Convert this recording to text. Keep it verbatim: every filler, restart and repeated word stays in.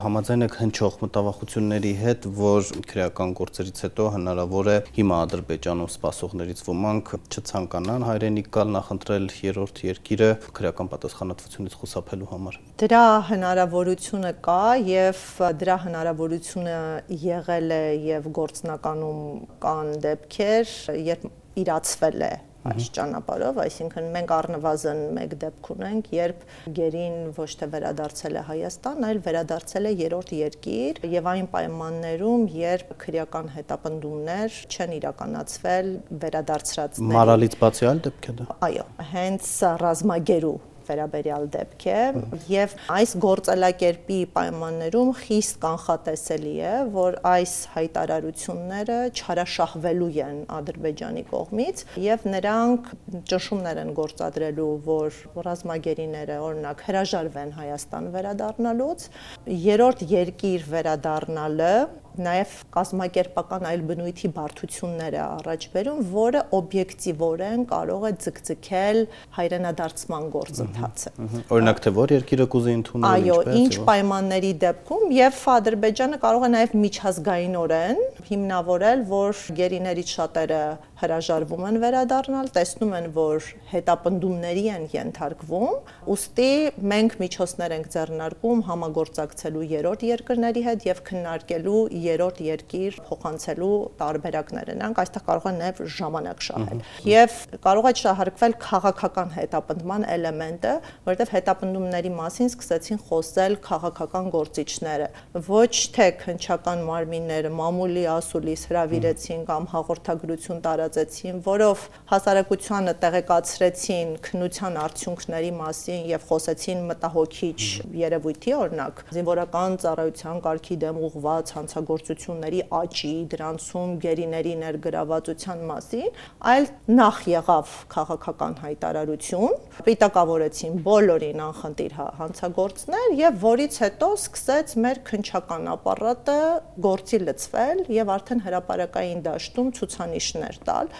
Համաձայն եք հնչող մտավախությունների հետ, որ քրեական գործերից հետո հնարավոր է հիմա Ադրբեջանում սպասողներից ոմանք չցանկանան հայրենիք գալ նախընտրել երրորդ երկիրը քրեական պատասխանատվությունից խուսափելու համար։ Դրա հնարավորությունը կա եւ դրա հնարավորությունը եղել է եւ գործնականում կան դեպքեր, երբ իրացվել է այս ճանապարհով, այսինքն մենք առնվազն մեկ դեպք ունենք, երբ գերին ոչ թե վերադարձել է Հայաստան, այլ վերադարձել է երրորդ երկիր եւ այն պայմաններում, երբ քրեական հետապնդումներ չեն իրականացվել վերադարձրածների։ Մարալից բացի այլ դեպք է դա։ Այո, հենց ռազմագերու վերաբերյալ դեպք է եւ այս գործելակերպի պայմաններում խիստ կանխատեսելի է, որ այս հայտարարությունները չարաշահվելու են Ադրբեջանի կողմից եւ նրանք ճնշումներ են գործադրելու, որ ռազմագերիները օրինակ հրաժարվեն Հայաստան վերադառնալուց, երրորդ երկիր վերադառնալը նաև կազմակերպական այլ բնույթի բարդություններ է առաջ բերում, որը օբյեկտիվորեն կարող է ձգձգել հայրենադարձման գործընթացը։ Օրինակ թե որ երկիրը կուզի ընդունել, այո, ինչ պայմանների դեպքում եւ Ադրբեջանը կարող է նաև միջազգայինորեն հիմնավորել, որ գերիներից շատերը հրաժարվում են վերադառնալ, տեսնում են, որ հետապնդումների են ենթարկվում, ուստի մենք միջոցներ ենք ձեռնարկում համագործակցելու երրորդ երկրների հետ եւ քննարկելու երրորդ երկիր փոխանցելու տարբերակները, նրանք այստեղ կարող են նաև ժամանակ շահել։ Եվ կարող է շահարկվել քաղաքական հետապնդման էլեմենտը, որովհետև հետապնդումների մասին սկսեցին խոսել քաղաքական գործիչները, ոչ թե քննչական մարմինները մամուլի ասուլիս հրավիրեցին կամ հաղորդագրություն տարածեցին, որով հասարակությանը տեղեկացրեցին քննության արդյունքների մասին եւ խոսեցին մտահոգիչ երևույթի, օրինակ զինվորական ծառայության կարգի դեմ ուղղված գործությունների աճի, դրանցում գերիների ներգրավվածության մասին, այլ նախ եղավ քաղաքական հայտարարություն, պիտակավորեցին բոլորին անխնդիր հանցագործներ եւ որից հետո սկսեց մեր քննչական ապարատը գործի լցվել եւ արդեն հրապարակային դաշտում ցուցանիշներ տալ,